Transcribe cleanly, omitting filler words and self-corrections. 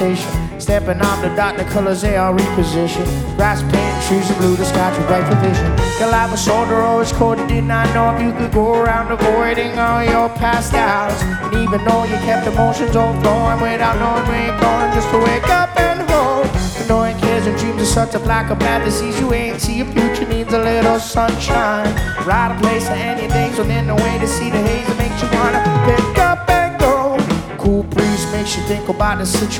station. Stepping on the dot, the colors they are repositioned. Grass paint, trees are blue, the sky too bright for vision. Your life was short or always cold, you did not know if you could go around avoiding all your past hours. And even though you kept emotions overflowing without knowing where you're going, just to wake up and hold. Knowing cares and dreams are such a black of bad disease. You ain't see your future needs a little sunshine. Right a place of any days within the way to see the haze that makes you wanna pick up and go. Cool breeze makes you think about the situation.